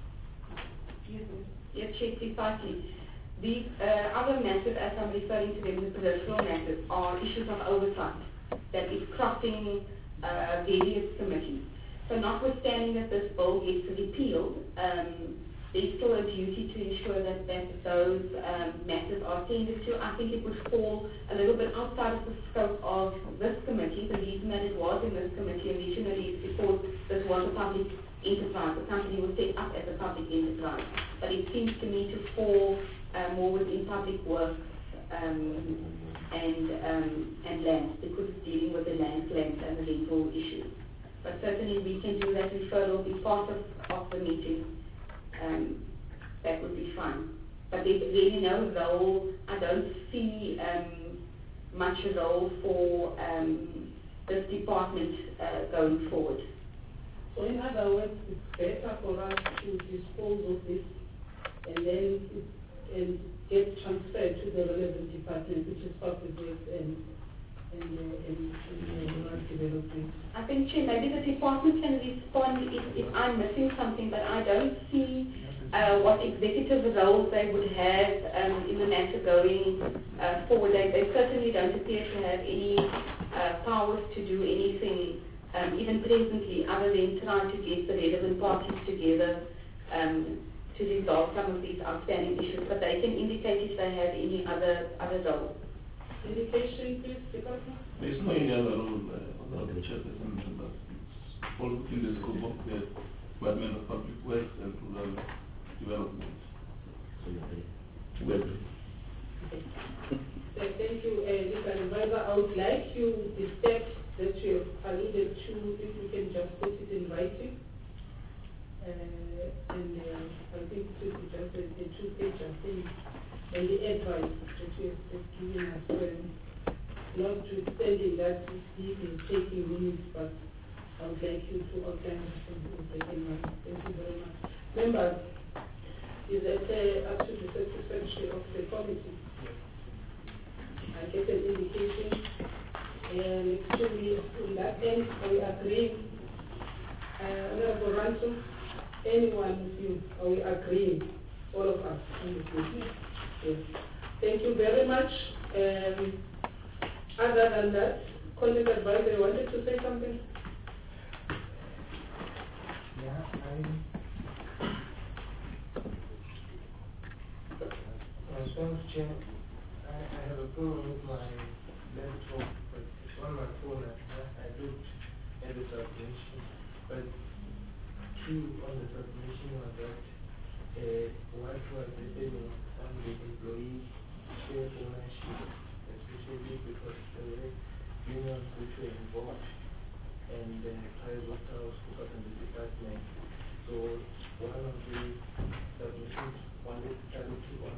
Yes, yes, Chair, precisely. These uh, other matters, as I'm referring to them, the peripheral matters, are issues of oversight that is crossing uh, various committees. So notwithstanding that this bill gets repealed, um, there's still a duty to ensure that, that those um, matters are tended to. I think it would fall a little bit outside of the scope of this committee. The reason that it was in this committee originally is because this was a public enterprise. The company was set up as a public enterprise. But it seems to me to fall uh, more within public works um, and, um, and land, because it's dealing with the land claims and the rental issues. But certainly we can do that. Referral will be part of, of the meeting. Um, that would be fine. But there's really no role, I don't see um, much role for um, this department uh, going forward. So in other words, it's better for us to dispose of this and then it, and get transferred to the relevant department, which is public works and and, uh, and, and rural development. I think, Chair, maybe the department can respond if, if I'm missing something, but I don't see uh, what executive roles they would have um, in the matter going uh, forward. They, they certainly don't appear to have any uh, powers to do anything, um, even presently, other than trying to get the relevant parties together um, to resolve some of these outstanding issues. But they can indicate if they have any other, other roles. Indication, please, Department? There is no any other role uh, on the chairperson members. It's all within the scope of the Department of Public Works and Rural Development. Well, okay. Thank you, uh, Mister Advisor. I would like you, the steps that you have alluded to, if you can just put it in writing. Uh, and uh, I think it is just a, a two-page thing. And the advice that you have given us when notwithstanding that he is taking minutes, but I would like you to outline the second one. Thank you very much. Members, is that uh, up to the satisfaction of the committee? I get an indication. And actually, in that end, we agree. Uh, Honorable Ransom, anyone of you, are we agreeing? All of us on this issue? Yes. Thank you very much. Um, other than that, Content Advisory wanted to say something? Yeah, I... Response, Chair, I, I have a problem with my laptop, but it's on my phone. I, I looked at the submission, but key on the submission was that uh, what was depending on the employee share ownership, especially because there were unions which were involved and uh, private house focus on the department. So one of the submissions wanted clarity on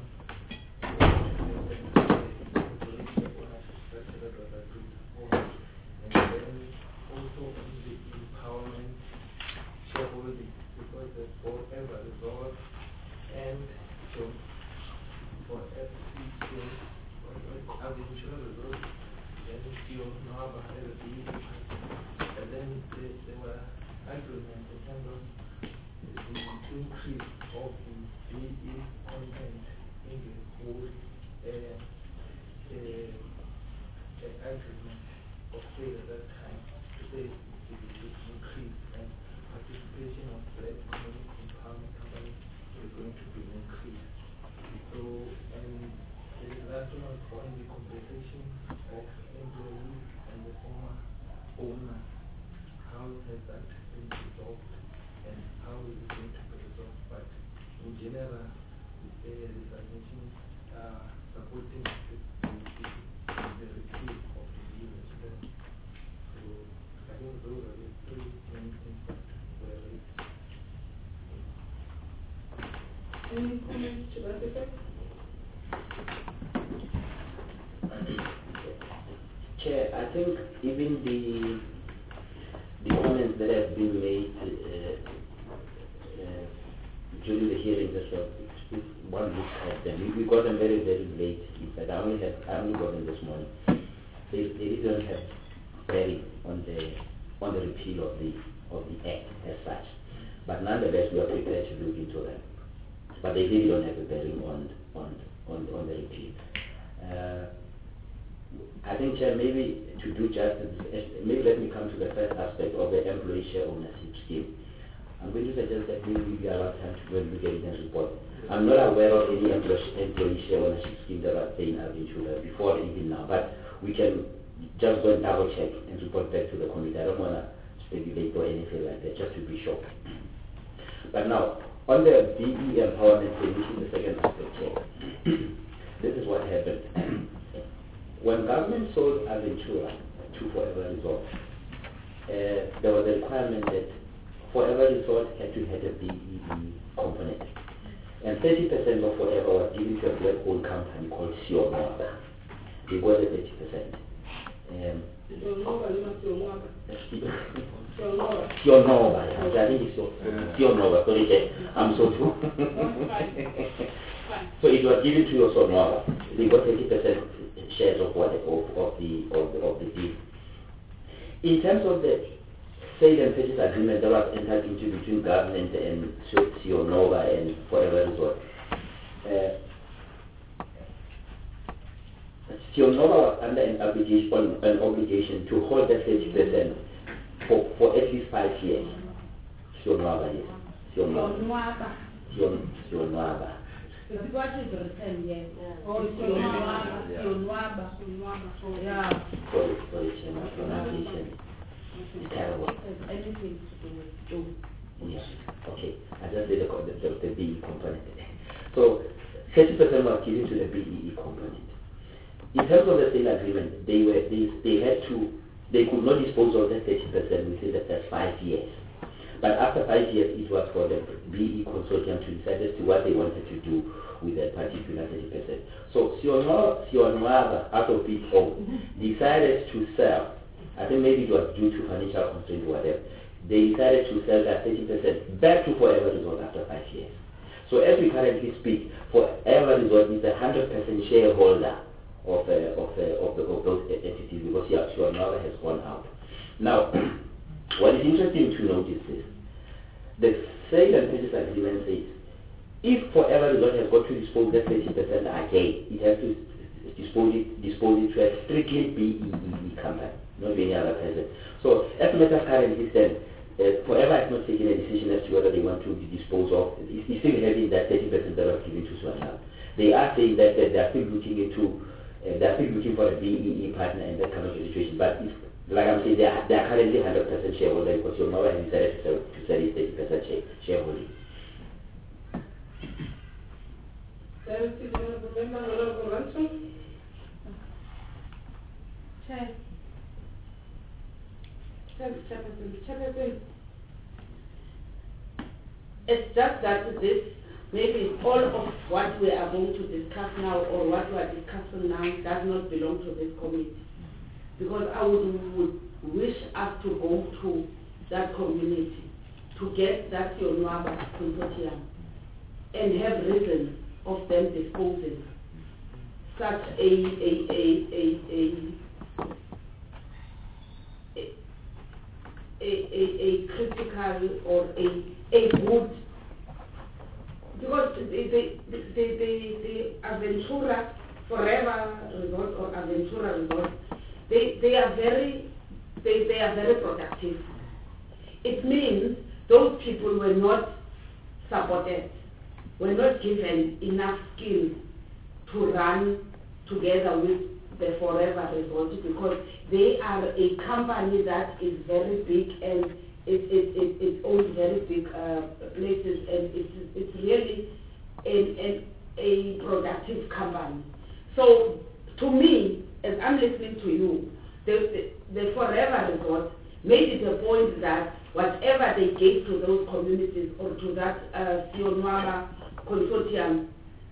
and then also on the empowerment shareholding, because the forever resolve and so for F C C eventual resolve, then you know about the and then there, there were arguments in terms of the increase of the B E content in the whole uh, uh, the agreement of say at that time to say it would increase and participation of black community empowerment companies is going to be increased. So, and the last one was on the compensation of employees and the former owner. How has that been resolved and how is it going to be resolved? But in general, uh, the submissions are supporting the, the, the repeal of the deal as well. So I think those are the three main things that were raised. Any comments to that effect? Chair, I think even the the comments that have been made uh, uh, during the hearings as well, if one looks at them, we, we got them very, very late. In fact, I only have I only got them this morning. They they didn't have bearing on the on the repeal of the of the act as such. But nonetheless, we are prepared to look into them. But they really don't have a bearing on on on, on the repeal. Uh, I think, Chair, maybe to do justice, maybe let me come to the first aspect of the employee share ownership scheme. I'm going to suggest that maybe we allow time to go and look at it and report. I'm not aware of any employee share ownership scheme that was being Aventura before even now, but we can just go and double check and report back to the committee. I don't want to speculate or anything like that, just to be sure. But now, on the B E empowerment thing, which is the second aspect, Chair, this is what happened. When government sold Aventura to Forever Resort, uh, there was a requirement that Forever Resort had to have a B E E component. And thirty percent of Forever was given to a black-owned company called Sionova. They got the thirty percent. Um, Sionova, yeah. I think it's Sionova, sorry, Jay. I'm so too. So it was given to your Sionova. They got thirty percent shares of what of, of the of the of the deal. In terms of the sale and purchase agreement that was entered into between government and Sionova and Forever Resort, uh, Sionova was under an obligation an obligation to hold that thirty percent for for at least five years. Sionova, yes. Sionova. Sionova. What is the term, yes? Oh, Sionwaba. Sionwaba. Yeah. Sorry, sorry, Chairman. Pronunciation is terrible. Anything to do with do. Yes. Okay. I just did the, the, the B E E component. So, thirty percent was given to the B E E component. In terms of the sale agreement, they were they, they had to they could not dispose of that thirty percent within the first five years. But after five years, it was for the B E consortium to decide as to what they wanted to do with that particular thirty percent. So Sionwaba, out of its own, decided to sell. I think maybe it was due to financial constraint or whatever. They decided to sell that thirty percent back to Forever Resort after five years. So as we currently speak, Forever Resort is a one hundred percent shareholder of, uh, of, uh, of, the, of those entities because Sionwaba has gone out. Now, what is interesting to notice is the sale and purchase agreement says if Forever Resort has got to dispose that thirty percent again, it has to dispose it, dispose it to a strictly B E E company, not any other person. So as a matter of currently stand, uh, Forever has not taken a decision as to whether they want to dispose of. It's still having that thirty percent that was given to Swanland. They are saying that, that they are still looking into, uh, they are still looking for a B E E partner and that kind of situation. But it's, like I'm saying, they are, they are currently one hundred percent shareholder because your mother has decided to sell, to sell his thirty percent share, shareholding. Chair. Chairperson, Chairperson. It's just that this, maybe all of what we are going to discuss now or what we are discussing now does not belong to this committee. Because I would, would wish us to go to that community to get that Sionwaba consortium and have reasons of them disposing such a a a a a a, a, a, a critical or a a good, because the the the the, the Aventura Forever Resort or Aventura Resort, they they are very they they are very productive. It means those people were not supported, were not given enough skills to run together with the Forever Resort because they are a company that is very big and it, it, it, it owns very big uh, places and it's, it's really a, a, a productive company. So to me, as I'm listening to you, the, the, the Forever Resort made it a point that whatever they gave to those communities or to that uh, Sionwaba consortium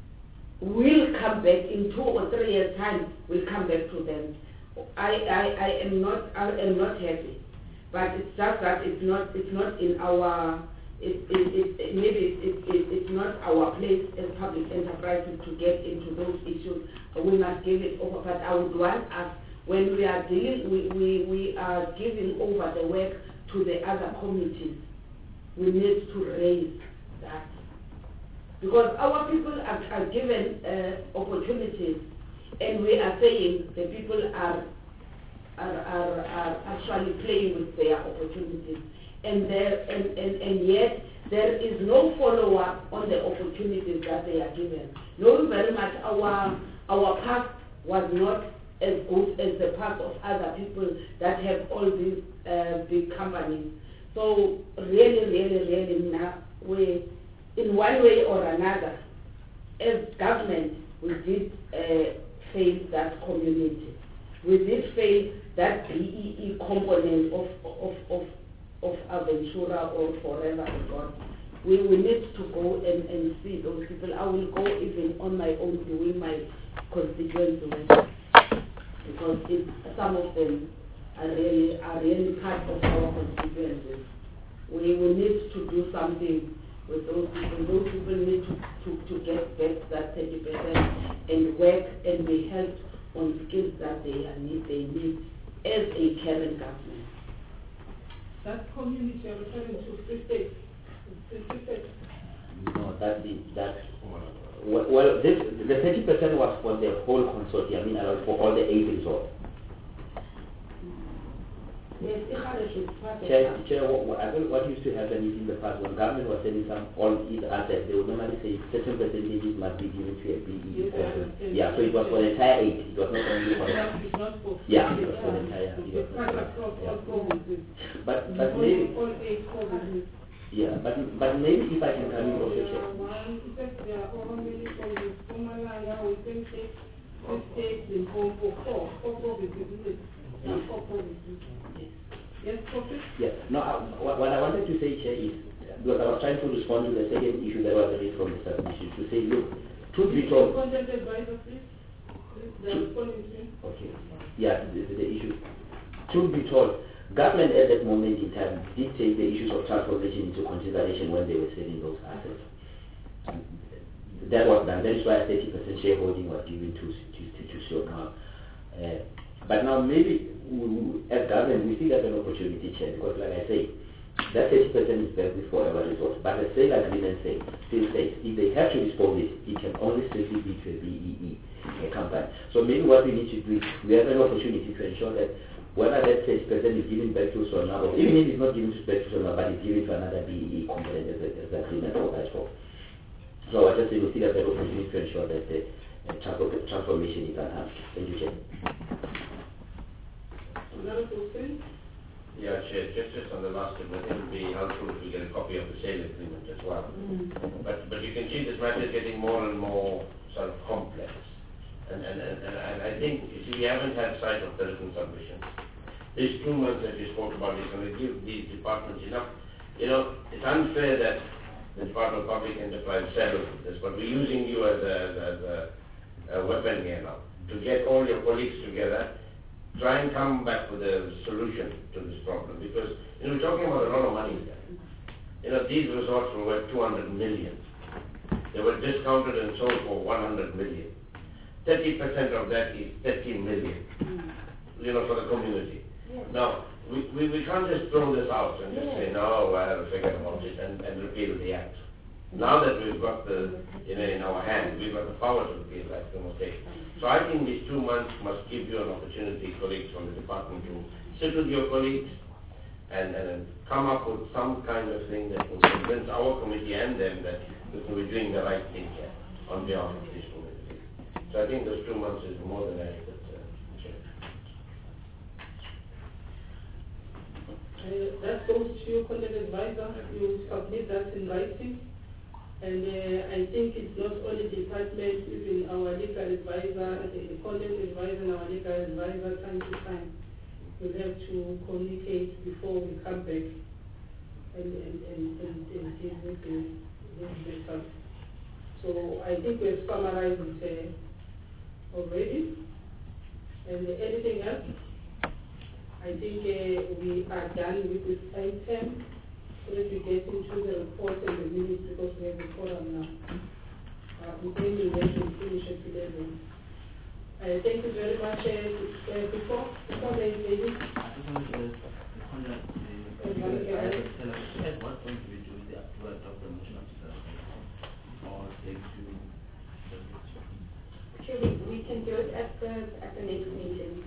will come back in two or three years' time. Will come back to them. I, I, I am not I am not happy, but it's just that it's not it's not in our it, it, it, maybe it, it, it's not our place as public enterprises to get into those issues. We must give it over. But I would want us, when we are dealing, we, we, we are giving over the work to the other committees, we need to raise that. Because our people are, are given uh, opportunities, and we are saying the people are, are, are, are actually playing with their opportunities. And, there, and, and, and yet there is no follow-up on the opportunities that they are given. Knowing very much our, our past was not as good as the past of other people that have all these uh, big companies. So really, really, really now, we, in one way or another, as government, we did uh, fail that community. We did fail that B E E component of, of, of, of Aventura or Forever Resort. We, we need to go and, and see those people. I will go even on my own doing my constituency work, because it, some of them are really, are really part of our constituencies. We will need to do something with those people. Those people need to, to, to get back that thirty percent and work and be helped on skills that they are need, they need as a caring government. That community you're referring to, free state. No, that is that. Well, well, this the thirty percent was for the whole consortium. I mean, uh, for all the eight resorts. Yes, is part of Chair, that. Chair, what, what, I think what used to happen is in the past when government was selling some all its assets, they would normally say certain percentages must be given to a B E. Yes, I understand. Yeah, so it was for the entire eight. It was not only for the. It's not for Yeah, it was for the entire. It was It's for not the, across yeah. all provinces. But but All- maybe all eight provinces. yeah, but but maybe if I can come in There also, are Chair. one, because there are how many provinces? Mpumalanga, we can take the states in home for four, four provinces, isn't it? Yeah, four provinces. Yes. Yes, Professor? Yeah. No, I, what, what I wanted to say, Chair, is, because I was trying to respond to the second issue that was raised from the submission, to say, look, truth be told... Content advisor, please. The responding to. Okay. Yeah, the, the, the issue. Truth be told, government at that moment in time did take the issues of transformation into consideration when they were selling those assets. That was done. That is why thirty percent shareholding was given to to to, to Shownow. Uh, but now maybe we, we, as government we still have an opportunity, Chair, because like I say, that thirty percent is back with forever resource. But the sale agreement say, still says if they have to dispose it, it can only strictly be to a B E E a company. So maybe what we need to do is we have an opportunity to ensure that whether that thirty percent is given back to Shownow, or even if it's not given back to Shownow, but it's given to another B E E component as, as the agreement provides for. So I just say we still have that opportunity to ensure that the uh, transformation is enhanced. Thank you, Chair. Another question? Yeah, Chair, just, just on the last one, it would be helpful if we get a copy of the sale agreement as well. Mm. But but you can see this matter is getting more and more sort of complex. And, and, and, and, and I think, you see, we haven't had sight of the written submission. These two months that you spoke about is going to give these departments enough. You know, it's unfair that the Department of Public Enterprise settles with this, but we're using you as a, as a, a weapon here now to get all your colleagues together, try and come back with a solution to this problem, because you know we're talking about a lot of money here. You know, these resorts were worth two hundred million. They were discounted and sold for one hundred million. thirty percent of that is thirty million. You know, for the community. Yes. Now. We, we, we can't just throw this out and just say, no, I have to forget about it and, and repeal the act. Now that we've got the, you know, in our hands, we've got the power to repeal that mistake. So I think these two months must give you an opportunity, colleagues from the department, to sit with your colleagues and, and come up with some kind of thing that will convince our committee and them that we're doing the right thing here on behalf of this community. So I think those two months is more than adequate. Uh, that goes to your content advisor. You submit that in writing. And uh, I think it's not only the department, even our legal advisor, the content advisor and our legal advisor, time to time, will have to communicate before we come back and, and, and, and, and deal with the, this matter. So I think we've summarized it uh, already. And uh, anything else? I think uh, we are done with this item, so that we get into the report and the minutes, because we have a forum now. Uh, we think we will finish at eleven. Uh, thank you very much. Uh, uh, before, before there is ladies. I just wanted to contact the at what point do we do the approval of the motion of the or take to the Sure, we, we can do it at the at the next meeting.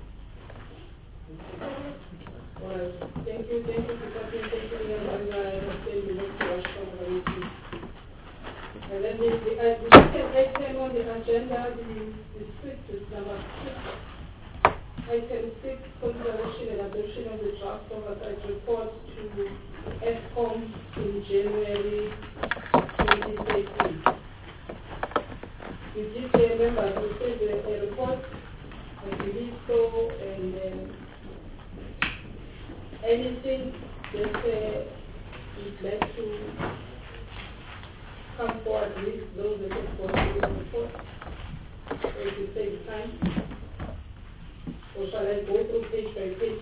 Well, thank you, thank you for participating in our understanding of the Washington committee. And then the, the, uh, the second item on the agenda, the, the sixth is number six. Item six, consideration and adoption of the draft oversight report to ESCOM in January twenty thirteen. We did remember to say the a report, I believe so, and then anything that uh, would like to come forward with those that have gone through the report at the same time? Or shall I go through page by page?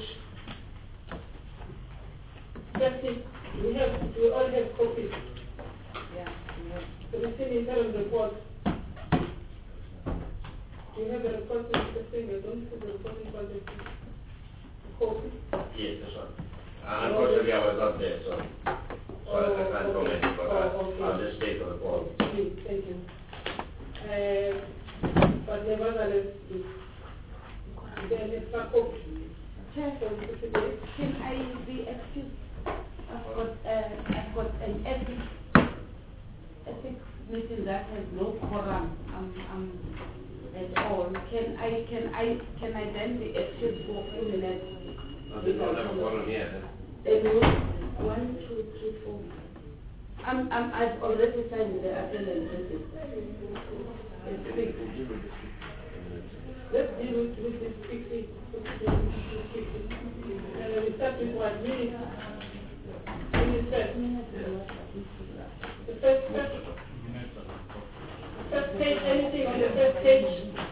Just it, we have, we all have copies. Yeah. So we see the interim report. Do you have a report in the thing? I don't see the report in front of you. Copy? Yes, that's right. Uh, unfortunately, I was not there, so, so oh, I can't comment, but oh, okay. I'll just stay for the call. Please, thank you. Uh, but nevertheless, then it's not copy. Chair, can I be excused? I've got, uh, I've got an ethics, ethics meeting that has no quorum um, um, at all. Can I, can I, can I then be excused for a few minutes? No, we don't have a quorum here, then. One, two, three, four. I'm, I'm, I've already signed the attendance visit. Let's deal with this quickly. And then we start with what? Minutes. Minutes first. The first, first, first page, anything on the first page?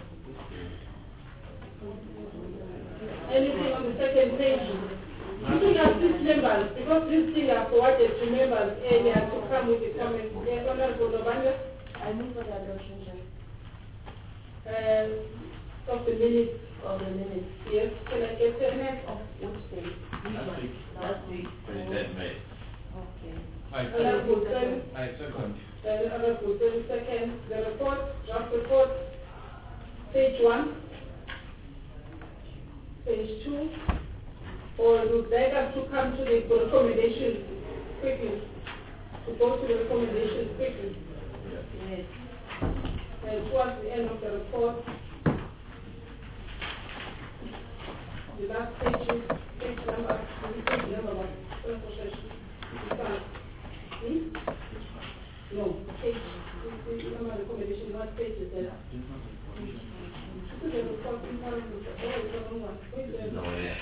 Anything on the second page? You should have these members, because these things are forwarded to members and they have to come with the comments. Yes, Honorable Novanga? I move for the adoption, Chair. Uh, of the minutes. Of the minutes. Yes, can I get the Minutes of which day? Last week. Last week. twenty-third May. Okay. Honorable Sen- I second. uh, Honorable Sen- second, the report, draft report, page one, page two, or would like us to come to the recommendations quickly, to go to the recommendations quickly. Yes. And towards the end of the report, the last page is page number, the page number one, first session. Hmm? No, page, the the number of recommendation, what page is that? This is the report, in front of the- oh, it's the wrong one. Wait, wait. No, yeah.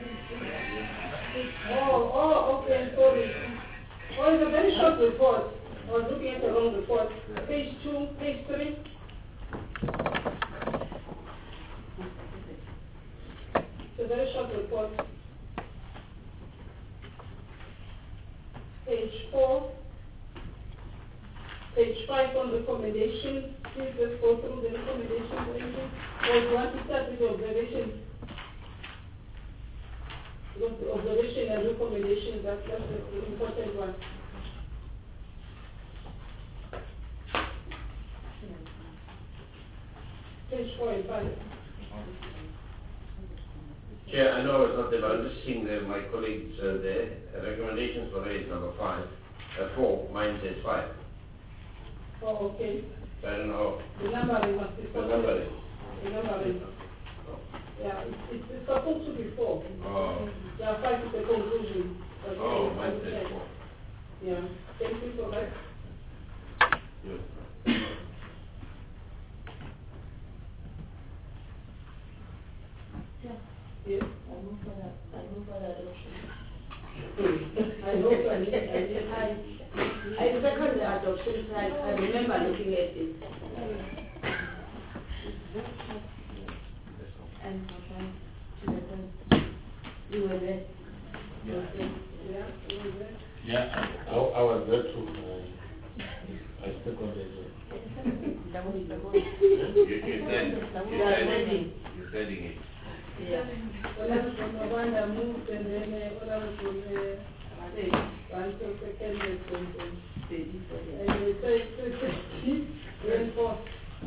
Oh, oh, okay, sorry. Oh, it's a very short report. I was looking at the wrong report. Page two, page three. It's a very short report. Page four. Page five on recommendation. Please let's go through the recommendations. Or do you want to start with the observations? Because the observation and recommendation, that's, that's the important one. Page four and five. Chair, I know I was not there, but I'm just seeing that my colleagues uh, there. Uh, recommendations for raise number five, uh, four, mine says five. Oh, okay. So I don't know. The numbering must be. The numbering. The numbering. Yeah, it's, it's, it's supposed to be four. Oh. Yeah, five is the conclusion. But Oh, yeah, mine I says check. four. Yeah, thank you for that. Good. Yeah. Yes. I move for that. I move for the adoption. I hope I need, I need, I, I second the adoption, so I, I remember looking at it. And for five to the third. You were there. Yeah. Okay. yeah, you were there. Yeah, I, I was there too. I, I second it. Double, double. You, you said, you Yeah, said, ready. you're setting it. Yeah. Honorable Mawanda moved and then uh, Honorable uh, say, one to second and then and the third to reinforced.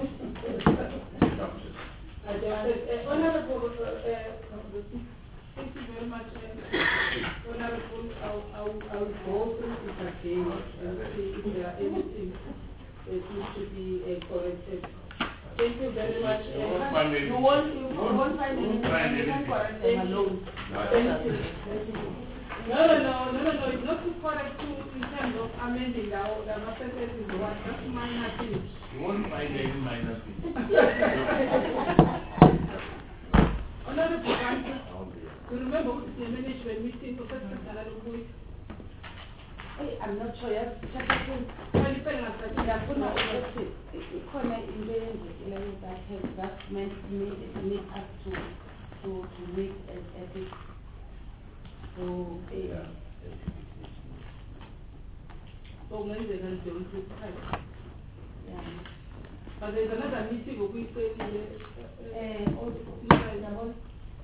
Adopted. Uh, Honorable, uh, uh, thank you very much. Uh, Honorable, I'll, I'll, I'll go through it again and see if there are anything that needs to be uh, corrected. Thank you very much. Uh, You won't find you won't, you won't- won't find you won't anything. find You can anything. correct them alone. Thank you. No, no, no, no, no, no, it's not to correct you in terms of amending the, the master is what, that's minor things. You won't find any minor thing. Honorable Council, you remember what the management meeting for first person another week? Hey, I'm not sure. Yes, check it in. Well, you can answer. Ndafuna ukuthi ikhona into eyenzekileyo that has that meant me need us to to to meet as ethics. So Yeah. So ngenzeka nje uyisikhathi. yeah. But there's another meeting okuyiseli Eh, eh oh,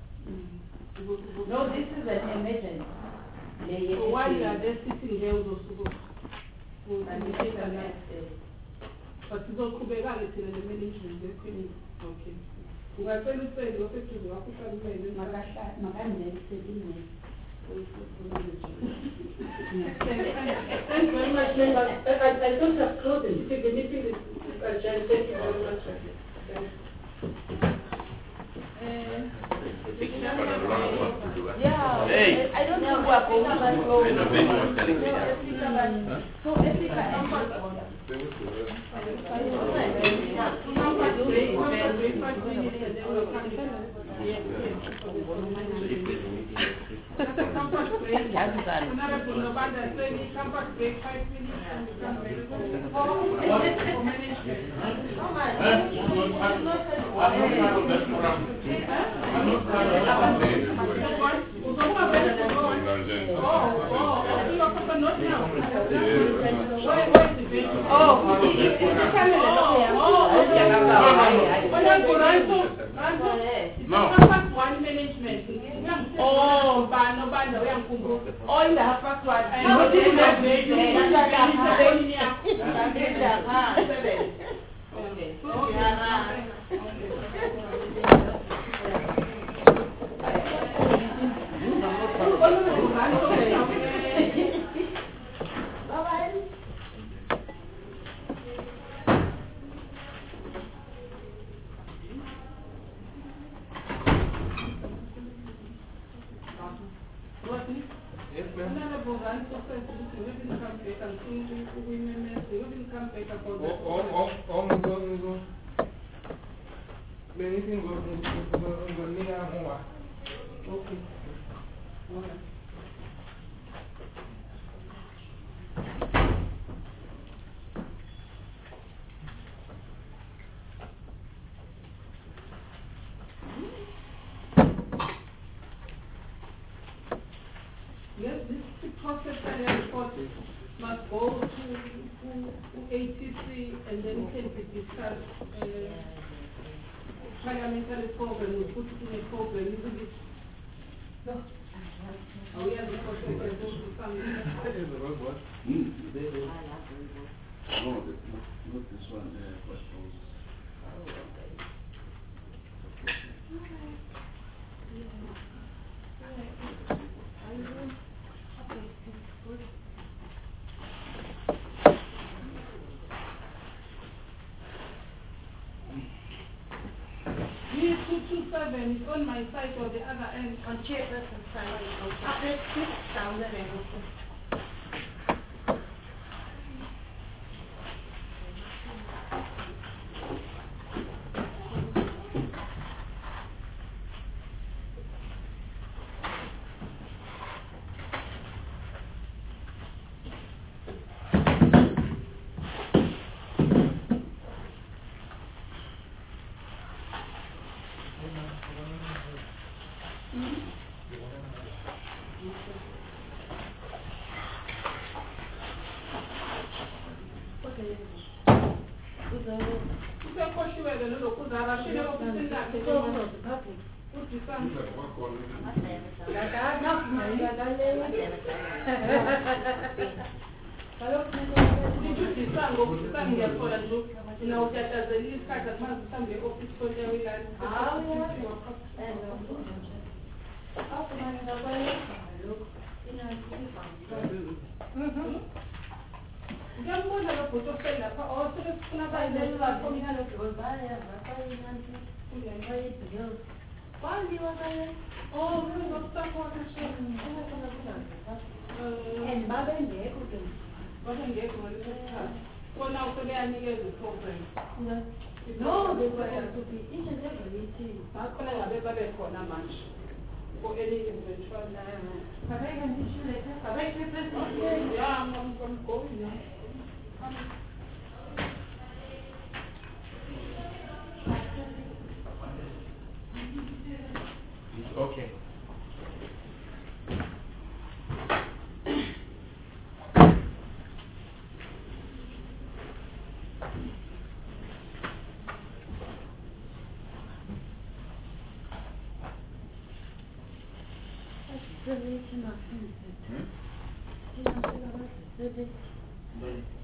no, this is an emergency. So while you are there sitting there uzosuku. But sizoqhubeka-ke thina ne-management yekhwini. Okay. Ungacela ucele oseduze wakho usalumele. Thank you very much, members. I, I, I don't have closed the meeting. The meeting is adjourned. Thank you very much. Yeah. Hey. I don't think we are going to go. I know Ben was telling me No, that. Africa, but so Africa and Number three, number three, five minutes, and then we'll come back. Yes, yes. So if there's a meeting next week, That's a compact break. Honorable Nobanda, twenty compact break, five minutes, and we come back. For management. How much? I'm not part of that forum. I'm not part of that forum. Oh, oh, you are papa not now. Yes. Where, where is the venue? Oh, it's coming along. Oh, okay. Honorable Ranto, Ranto, it's a compact one management. Oh, Bano, Bano, we are Kumbu. Oh, in the half past one. I know this is a venue. Okay. Yes, ma'am. Honorable Ranto says we will come back and we will come back about Oh, oh, oh, oh, my God, my God. Anything goes in the near home. Okay. All right. Yes, this process and report must go to, to, to A T C and then can be discussed. Uh, parliamentary program, we put it in a program, isn't it? No. Oh, yeah, the process and go to some. That is the wrong one. Hmm. They, they, no, the, not this one, uh, questions. B two two seven is on my side or the other end. On chairperson side. Up there, six thousand and and Baba and Deko. Baba and Deko. For now, so they are near the program. No, they were to be each and every meeting. Not going to have a better for a much. For any eventual. Have I can teach you later? Have I can teach you? Yeah, I'm going now. Okay. Hmm?